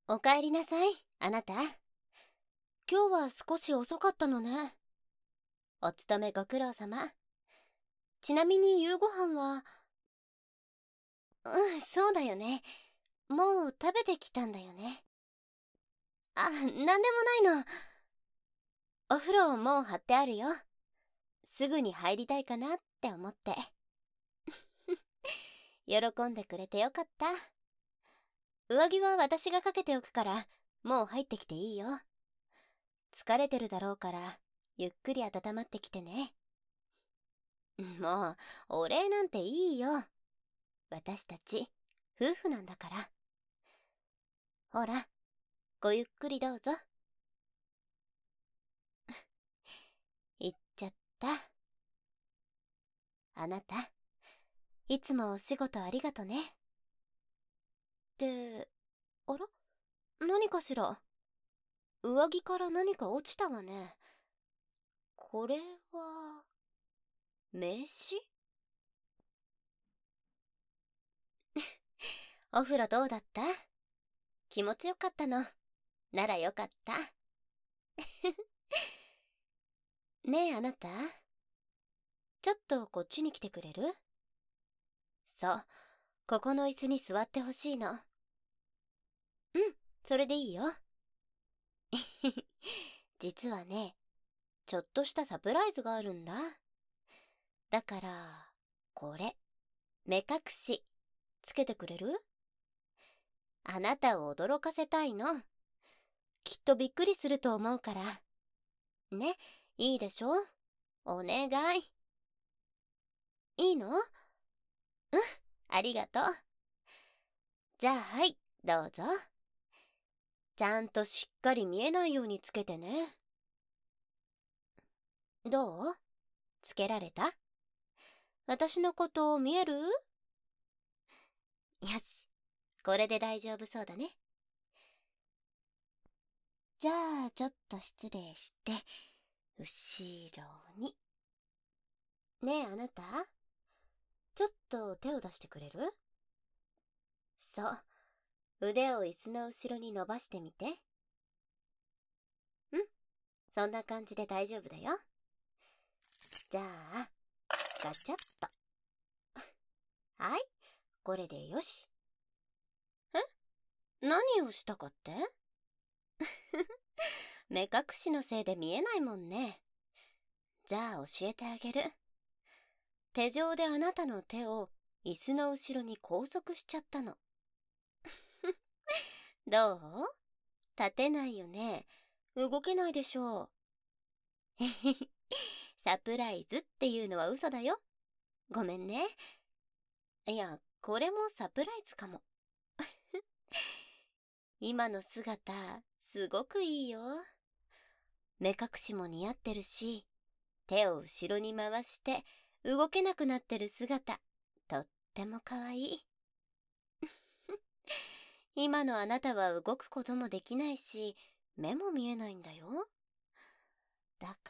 おかえりなさい、あなた。今日は少し遅かったのね。お勤めご苦労様。ちなみに夕ご飯は、そうだよね。もう食べてきたんだよね。なんでもないの。お風呂もう張ってあるよ。すぐに入りたいかなって思って。喜んでくれてよかった。上着は私がかけておくから、もう入ってきていいよ。疲れてるだろうから、ゆっくり温まってきてね。もう、お礼なんていいよ。私たち、夫婦なんだから。ほら、ごゆっくりどうぞ。行っちゃった。あなた、いつもお仕事ありがとね。あら何かしら。上着から何か落ちたわね。これは、名刺？お風呂どうだった？気持ちよかったの。ならよかった。ねえあなた、ちょっとこっちに来てくれる？そう、ここの椅子に座ってほしいの。それでいいよ。実はね、ちょっとしたサプライズがあるんだ。だから、これ、目隠し、つけてくれる？あなたを驚かせたいの。きっとびっくりすると思うから。ね、いいでしょ？お願い。いいの？ありがとう。じゃあはい、どうぞ。ちゃんとしっかり見えないようにつけてね。どう？つけられた？私のこと見える？よし、これで大丈夫そうだね。じゃあちょっと失礼して、後ろに。ねえあなた、ちょっと手を出してくれる？そう、腕を椅子の後ろに伸ばしてみて。そんな感じで大丈夫だよ。じゃあガチャッと。はい、これでよし。何をしたかって？目隠しのせいで見えないもんね。じゃあ教えてあげる。手錠であなたの手を椅子の後ろに拘束しちゃったの。どう？立てないよね。動けないでしょう。サプライズっていうのは嘘だよ。ごめんね。いや、これもサプライズかも。今の姿、すごくいいよ。目隠しも似合ってるし、手を後ろに回して動けなくなってる姿、とっても可愛い。今のあなたは動くこともできないし、目も見えないんだよ。だから、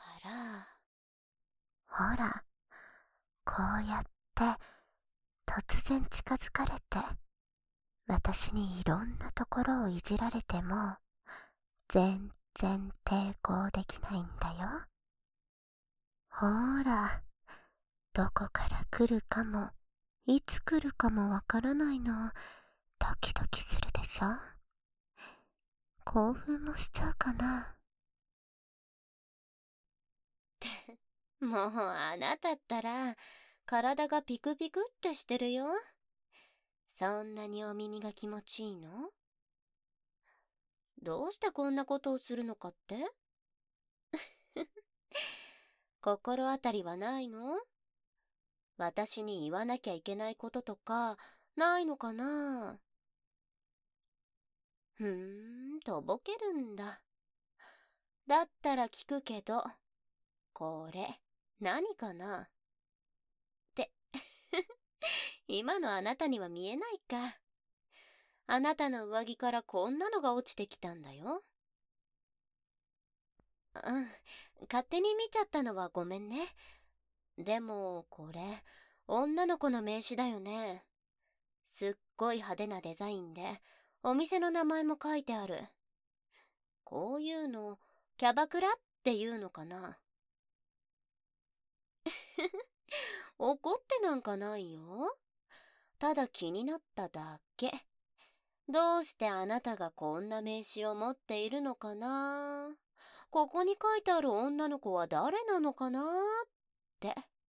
ほら、こうやって突然近づかれて、私にいろんなところをいじられても、全然抵抗できないんだよ。ほーら、どこから来るかも、いつ来るかもわからないの、ドキドキするでしょ？興奮もしちゃうかな。もうあなたったら、体がピクピクってしてるよ。そんなにお耳が気持ちいいの？どうしてこんなことをするのかって？心当たりはないの？私に言わなきゃいけないこととか、ないのかな？とぼけるんだ。だったら聞くけど、これ、何かな？って、今のあなたには見えないか。あなたの上着からこんなのが落ちてきたんだよ。勝手に見ちゃったのはごめんね。でも、これ、女の子の名刺だよね。すっごい派手なデザインで、 お店の名前も書いてある。こういうのキャバクラっていうのかな。怒ってなんかないよ。ただ気になっただけ。どうしてあなたがこんな名刺を持っているのかな。ここに書いてある女の子は誰なのかなって。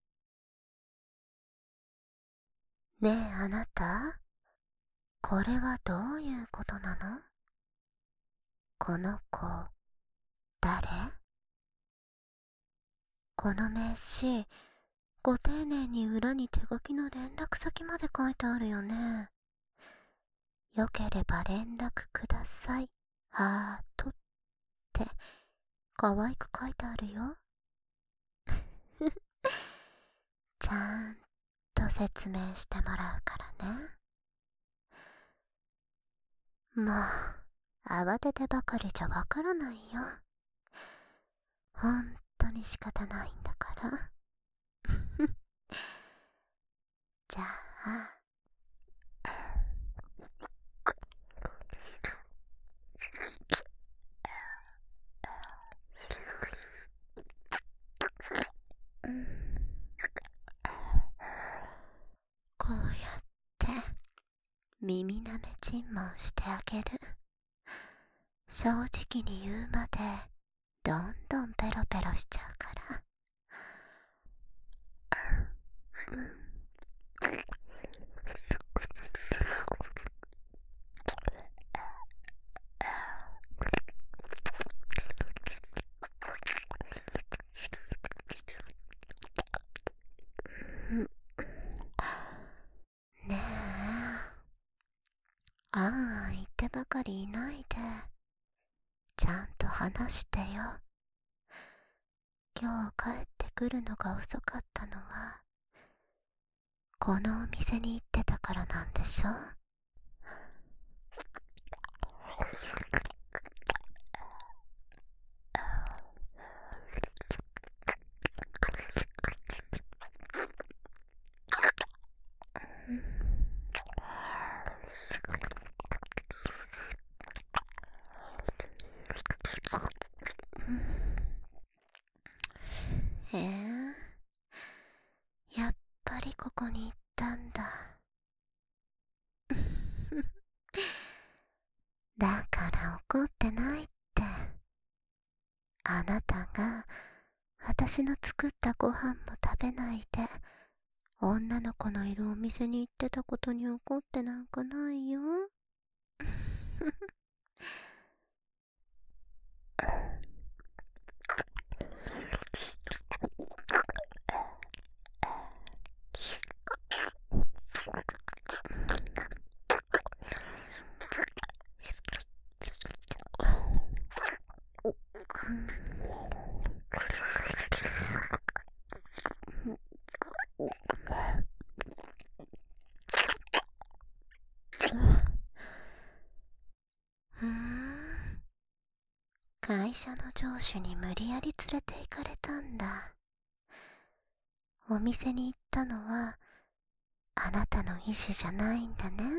ねえあなた、これはどういうことなの？この子、誰？この名刺、ご丁寧に裏に手書きの連絡先まで書いてあるよね。よければ連絡ください、ハートって可愛く書いてあるよ。ちゃんと説明してもらうからね。もう慌ててばかりじゃわからないよ。本当に仕方ないんだから。じゃあ、こうやって耳なめ尋問してあげる。正直に言うまでどんどんペロペロしちゃうから。ねえ、ああ言ってばかりいないで、ちゃんと話してよ。今日帰ってくるのが遅かったのはこのお店に行ってたからなんでしょ？へえ、やっぱりここに行ったんだ。だから怒ってないって。あなたが私の作ったご飯も食べないで女の子のいるお店に行ってたことに怒ってなんかないよ。ふーん、会社の上司に無理やり連れて行かれたんだ。お店に行ったのはあなたの意思じゃないんだね。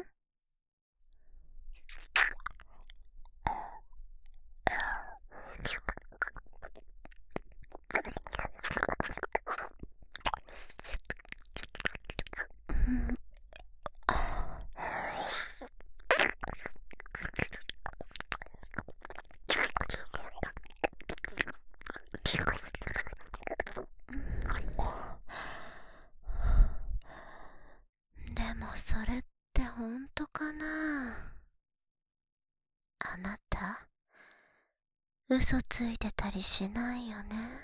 でもそれって本当かな？あなた、嘘ついてたりしないよね。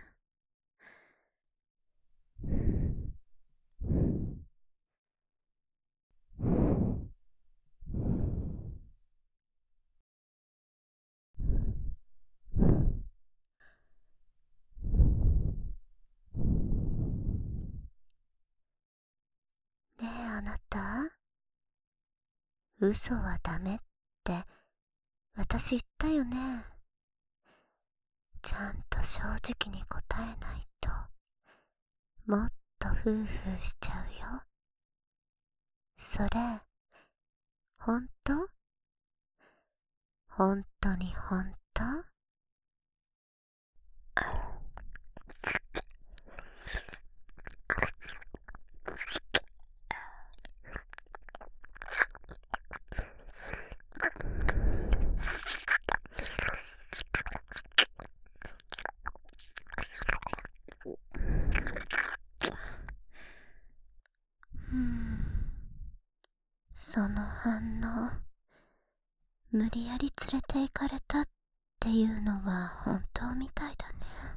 ねえあなた、嘘はダメって私言ったよね。ちゃんと正直に答えないともっとフーフーしちゃうよ。それ、ほんと？ 本当に本当？その反応、無理やり連れて行かれたっていうのは本当みたいだね。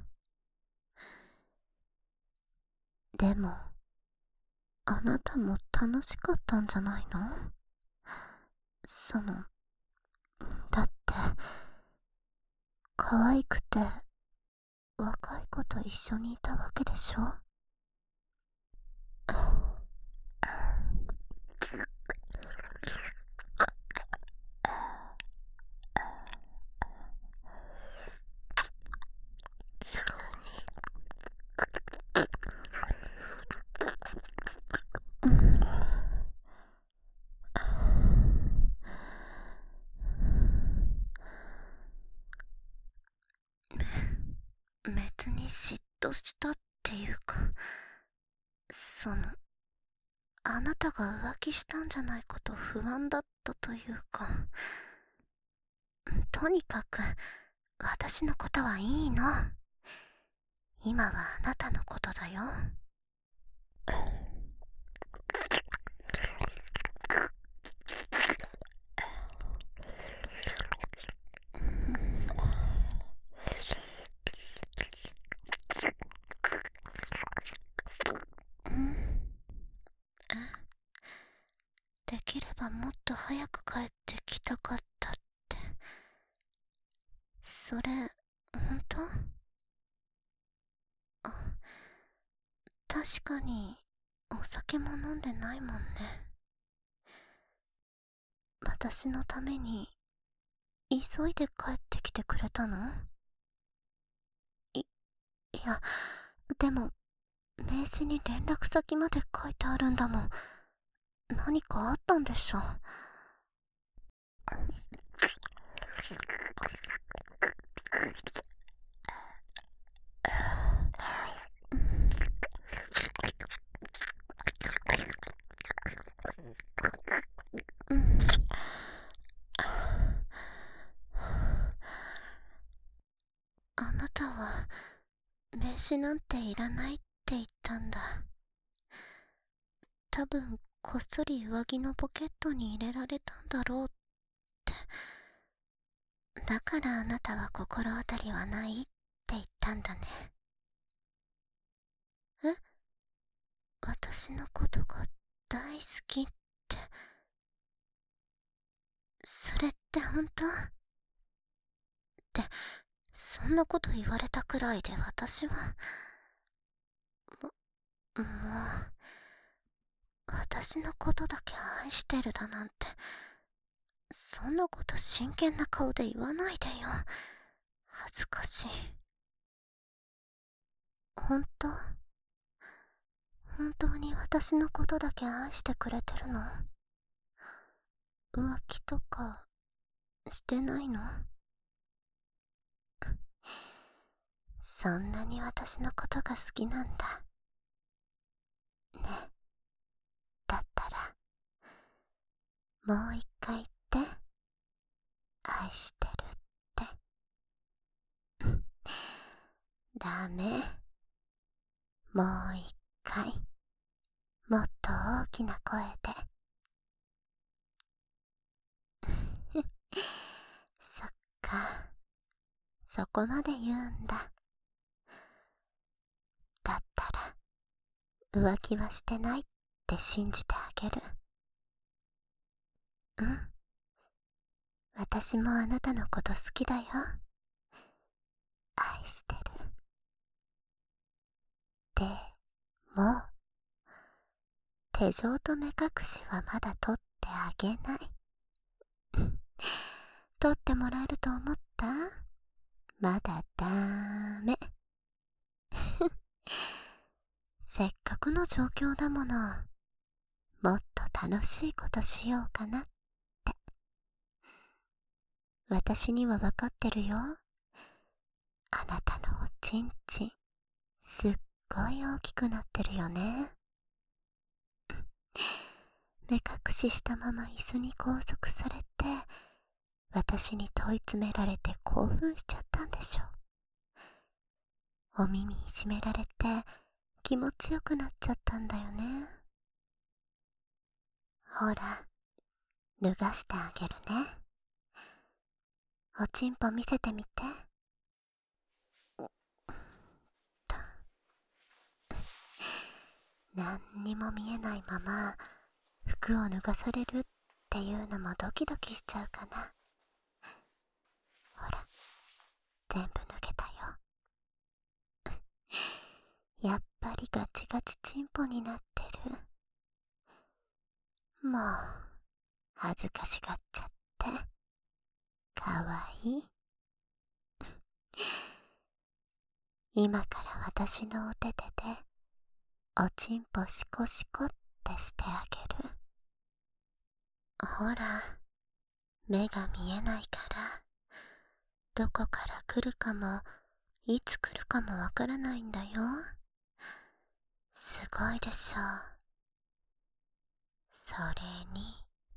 でも、あなたも楽しかったんじゃないの？だって、可愛くて若い子と一緒にいたわけでしょ？別に嫉妬したっていうか、あなたが浮気したんじゃないかと不安だったというか、とにかく私のことはいいの。今はあなたのことだよ。できればもっと早く帰ってきたかったって。それ、本当？あ、確かに、お酒も飲んでないもんね。私のために、急いで帰ってきてくれたの？いや、でも、名刺に連絡先まで書いてあるんだもん。何かあったんでしょ？あなたは、名刺なんていらないって言ったんだ。多分、こっそり上着のポケットに入れられたんだろうって。だからあなたは心当たりはないって言ったんだね。え？私のことが大好きって、それって本当？そんなこと言われたくらいで私は、もう、私のことだけ愛してるだなんて、そんなこと真剣な顔で言わないでよ。恥ずかしい。本当？本当に私のことだけ愛してくれてるの？浮気とかしてないの？そんなに私のことが好きなんだね。だったらもう一回言って。愛してるって。ダメ。もう一回、もっと大きな声で。そっか、そこまで言うんだ。だったら浮気はしてないって信じてあげる。うん、私もあなたのこと好きだよ。愛してる。でも、手錠と目隠しはまだ取ってあげない。取ってもらえると思った？まだダメ。せっかくの状況だもの。もっと楽しいことしようかなって。 私にはわかってるよ。あなたのおちんちん、すっごい大きくなってるよね。目隠ししたまま椅子に拘束されて、私に問い詰められて興奮しちゃったんでしょ。お耳いじめられて気持ちよくなっちゃったんだよね。ほら、脱がしてあげるね。おちんぽ見せてみて。何にも見えないまま服を脱がされるっていうのもドキドキしちゃうかな。ほら、全部脱げたよ。やっぱりガチガチチンポになってる。もう恥ずかしがっちゃってかわいい。今から私のお手手でおちんぽシコシコってしてあげる。ほら、目が見えないからどこから来るかもいつ来るかもわからないんだよ。すごいでしょ。それに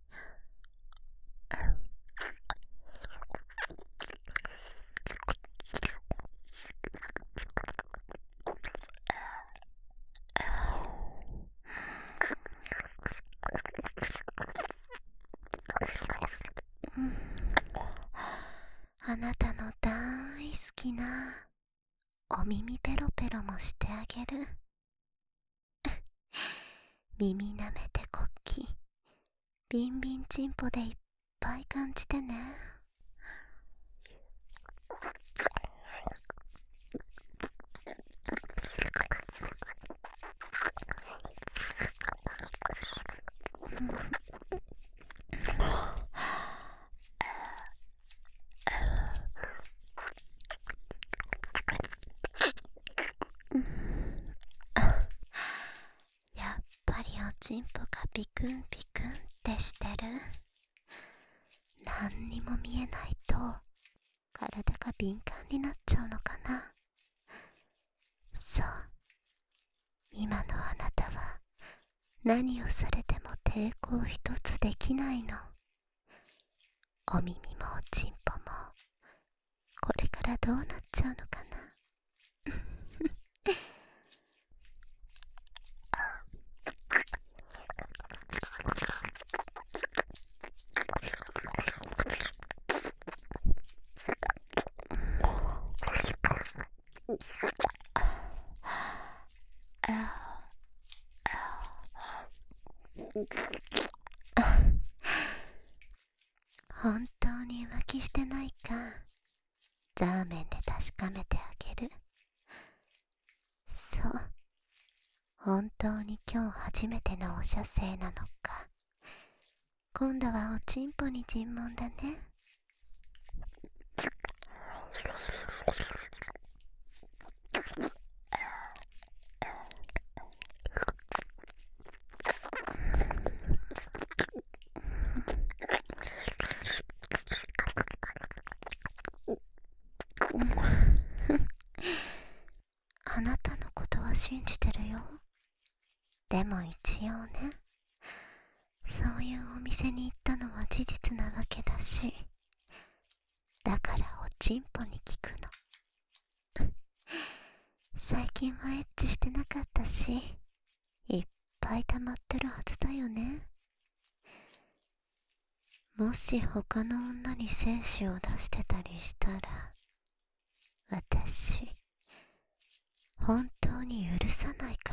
あなたの大好きなお耳ペロペロもしてあげる。耳舐めてこっき、ビンビンチンポでいっぱい感じてね。やっぱりおちんぽがピクンピクンってしてる。何にも見えないと体が敏感になっちゃうのかな。そう、今のあなたは何をされても抵抗一つできないの。お耳もおちんぽもこれからどうなっちゃうのかな。本当に浮気してないかザーメンで確かめてあげる。そう、本当に今日初めてのお射精なのか。今度はおちんぽに尋問だね。あなたのことは信じてるよ。でも一応ね、そういうお店に行ったのは事実なわけだし、だからおちんぽに聞くの。最近はエッチしてなかったし、いっぱい溜まってるはずだよね。もし他の女に精子を出してたりしたら、私本当に許さないから。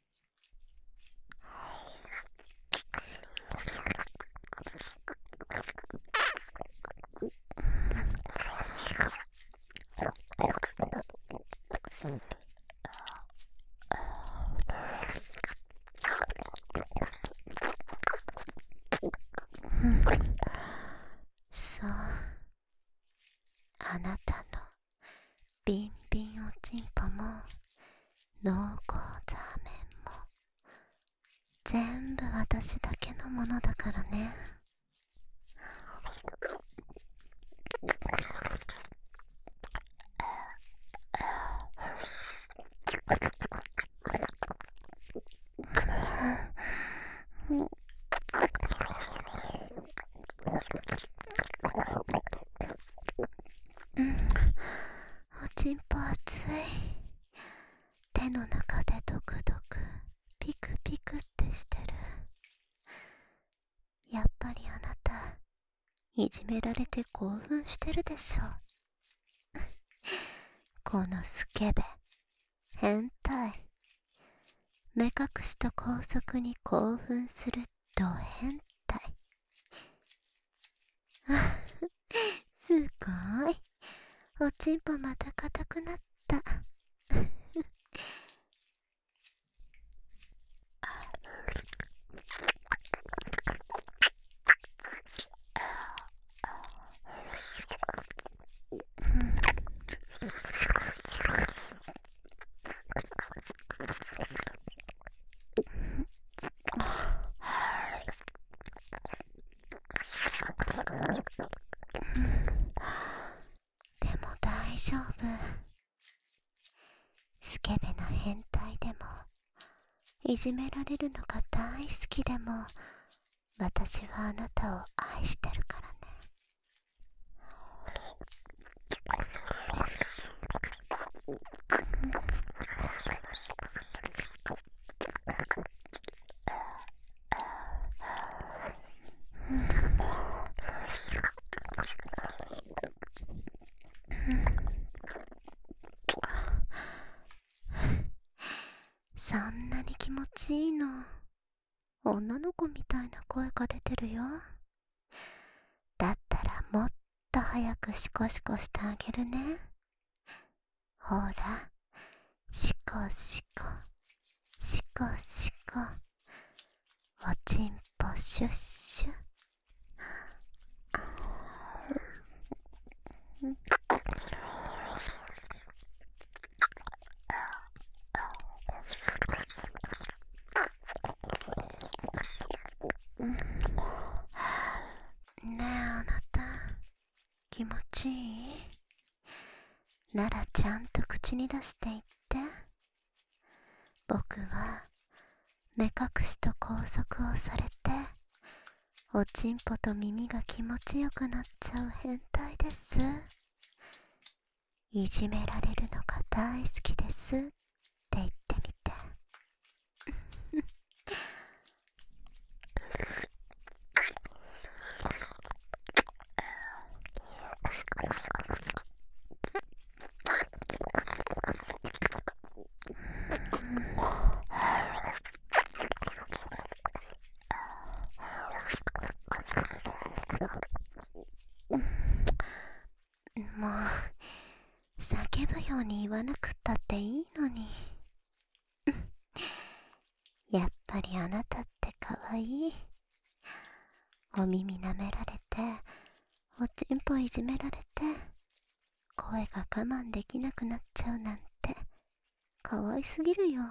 そう、あなたのビンビンおちんぽも濃厚ザーメンも全部私だけのものだからね。 いじめられて興奮してるでしょ。このスケベ変態、目隠しと拘束に興奮するド変態。すごい、おちんぽまた硬くなった。でも大丈夫。スケベな変態でも、いじめられるのが大好きでも、私はあなたを愛してるからね。そんなに気持ちいいの？女の子みたいな声が出てるよ。だったらもっと早くシコシコしてあげるね。ほら、シコシコ、シコシコ、おちんぽシュッシュ。ねえあなた、気持ちいい？ならちゃんと口に出して言って。僕は目隠しと拘束をされて、おちんぽと耳が気持ちよくなっちゃう変態です。いじめられるのが大好きですって言ってみて。もう叫ぶように言わなくったっていいのに。やっぱりあなたってかわいい。お耳舐められて、おちんぽいじめられて、声が我慢できなくなっちゃうなんてかわいすぎるよ。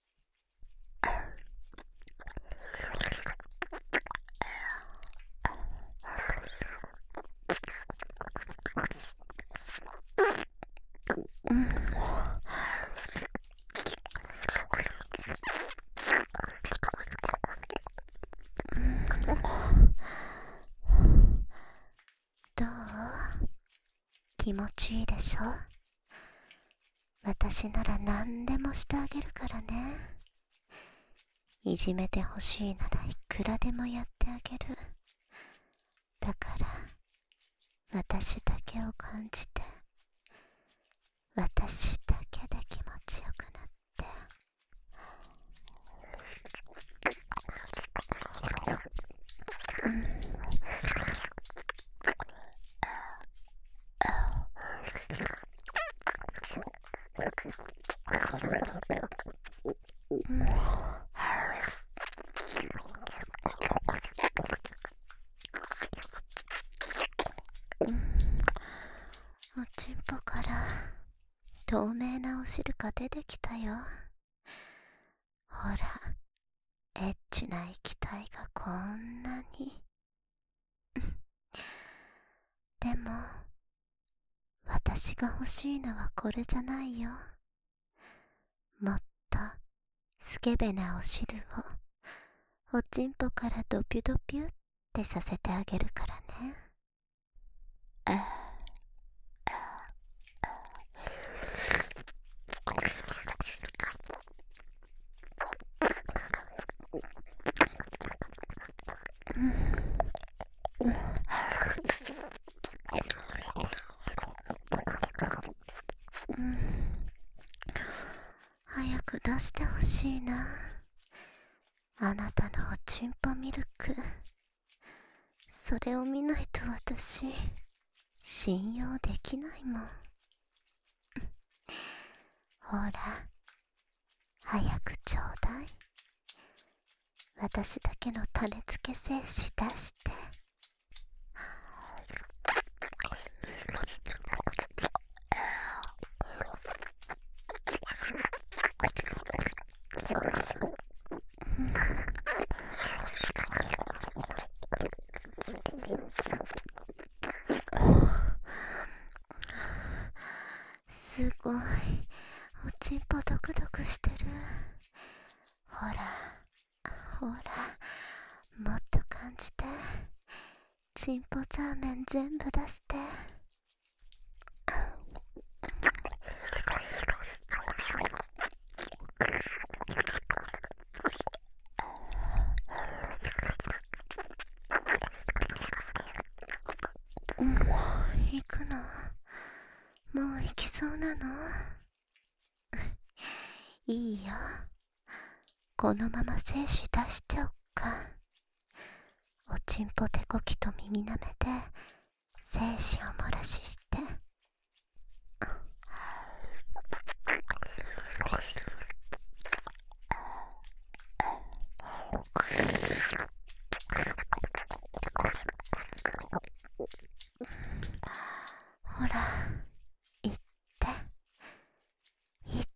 どう？気持ちいいでしょ？私なら何でもしてあげるからね。いじめてほしいならいくらでもやってあげる。だから私だけを感じて、私だけで気持ちよくなって。おちんぽから透明なお汁が出てきたよ。ほら、エッチな液体がこんなに。でも私が欲しいのはこれじゃないよ。もっとスケベなお汁をおちんぽからドピュドピュってさせてあげるからね。 してほしいな。あなたのおちんぽミルク。それを見ないと私、信用できないもん。ほら、早くちょうだい。私だけの種付け精子出して。すごい、おちんぽドクドクしてる。ほら、ほら、もっと感じて。ちんぽザーメン全部出して。行くの？もう行きそうなの？いいよ。このまま精子出しちゃおっか。おちんぽ手こきと耳なめで精子を漏らしして。ほら、行って、行って。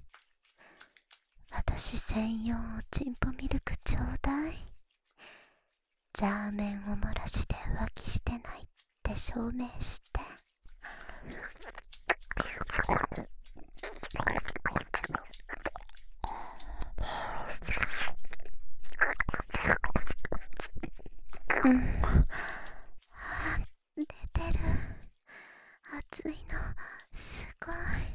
私専用おちんぽミルクちょうだい。ザーメンを漏らしで浮気してないって証明して。出てる。熱いの、すごい。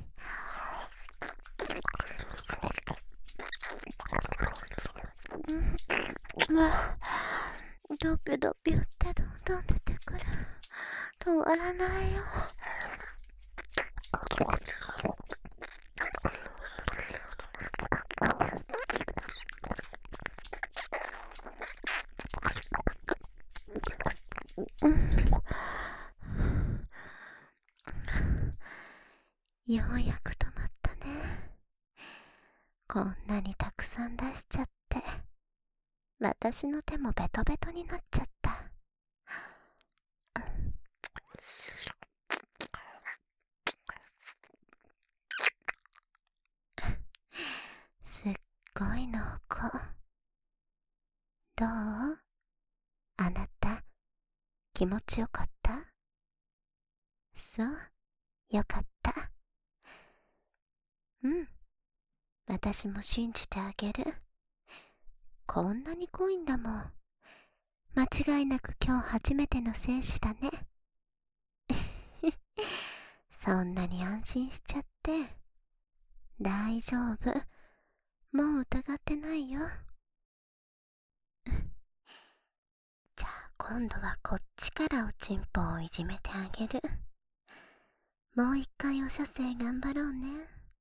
ドピュドピュってどんどん出てくる。止まらないよ。ようやく止まったね。こんなにたくさん出しちゃって、私の手もベトベトになっちゃった。すっごい濃厚。どう？あなた、気持ちよかった？そう、よかった。うん、私も信じてあげる。こんなに濃いんだもん。間違いなく今日初めての精子だね。そんなに安心しちゃって。大丈夫。もう疑ってないよ。じゃあ今度はこっちからおちんぽをいじめてあげる。もう一回お射精頑張ろうね。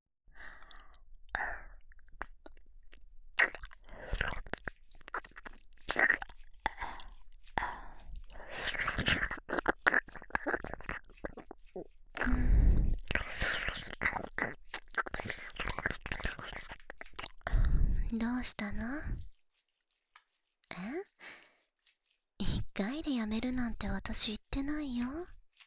どうしたの？一回でやめるなんて私言ってないよ。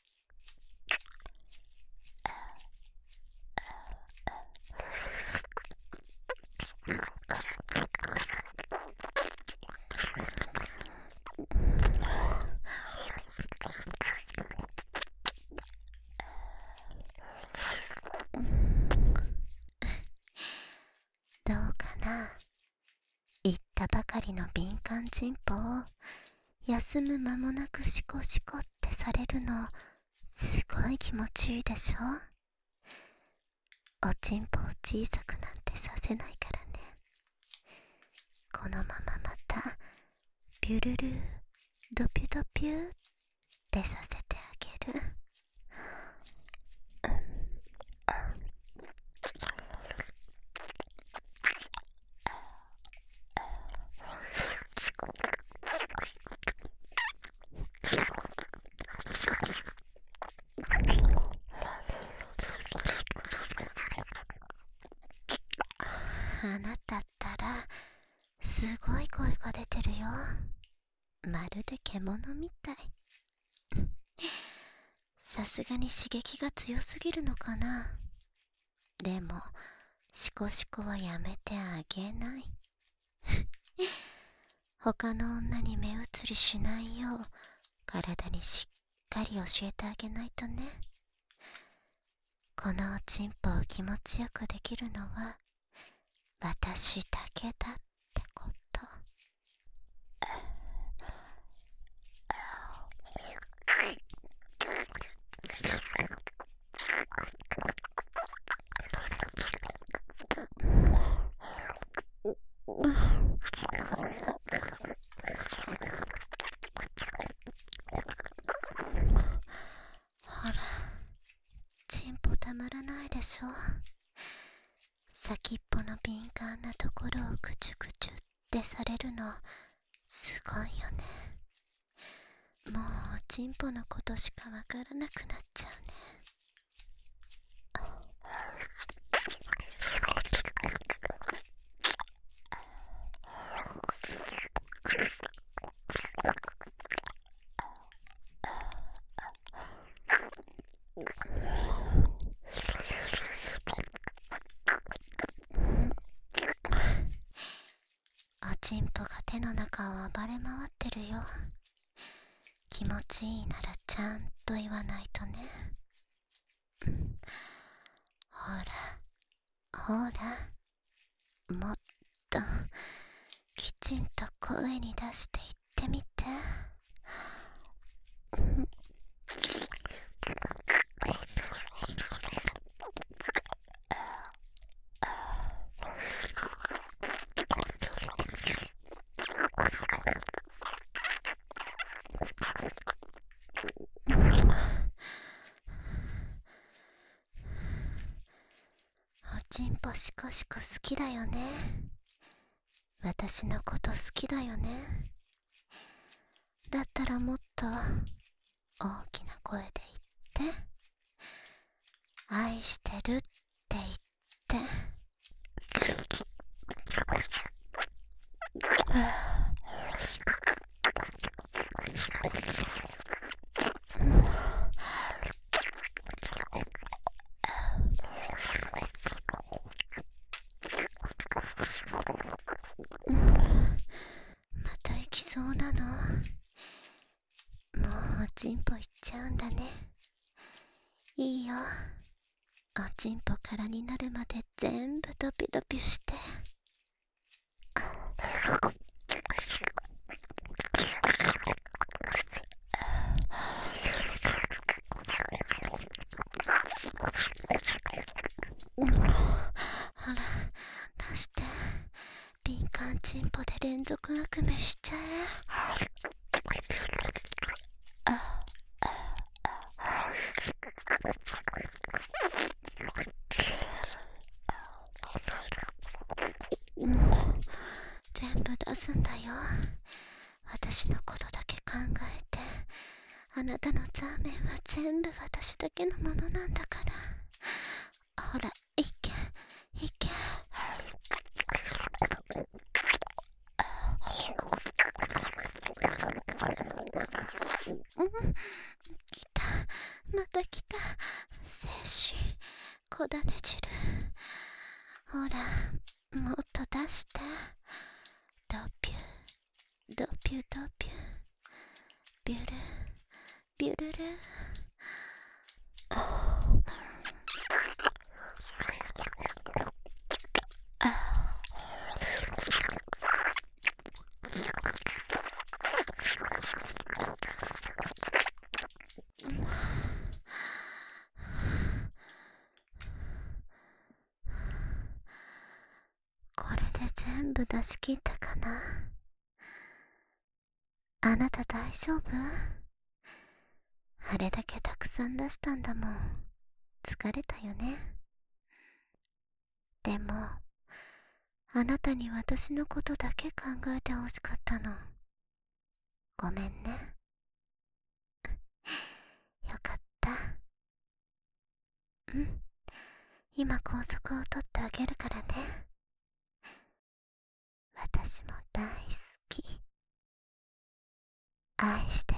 どうかな。言ったばかりの敏感チンポを休む間もなくシコシコってされるの、すごい気持ちいいでしょ？おちんぽを小さくなんてさせないからね。このまままたピュルルドピュドピュってさせてあげる。 で獣みたい。さすがに刺激が強すぎるのかな。でもシコシコはやめてあげない。他の女に目移りしないよう体にしっかり教えてあげないとね。このおちんぽを気持ちよくできるのは私だけだってこと。ほら、チンポたまらないでしょ。先っぽの敏感なところをぐちゅぐちゅってされるのすごいよね。もうおちんぽのことしかわからなくなっちゃうね。おちんぽが手の中を暴れ回ってるよ。気持ちいいならちゃんと言わないとね。ほらほら、もっときちんと声に出して言ってみて。おちんぽシコシコ好きだよね。私のこと好きだよね。だったらもっと大きな声で言って。愛してるって言って。また行きそうなの。もうおちんぽ行っちゃうんだね。いいよ。おちんぽ空になるまで全部ドピドピして。ほら、出して。敏感チンポで連続あくびしちゃえ。全部出すんだよ。私のことだけ考えて。あなたのザーメンは全部私だけのものなんだから。ほら、いけいけ。来た、また来た。精子、小種汁。ほら、もっと出して。ドピュドピュドピュ、ビュルビュルル。これで全部出し切ったかな。あなた大丈夫？あれだけたくさん出したんだもん。疲れたよね。でもあなたに私のことだけ考えてほしかったの。ごめんね。よかった。うん、今高速を取ってあげるからね。私も大好き。 愛して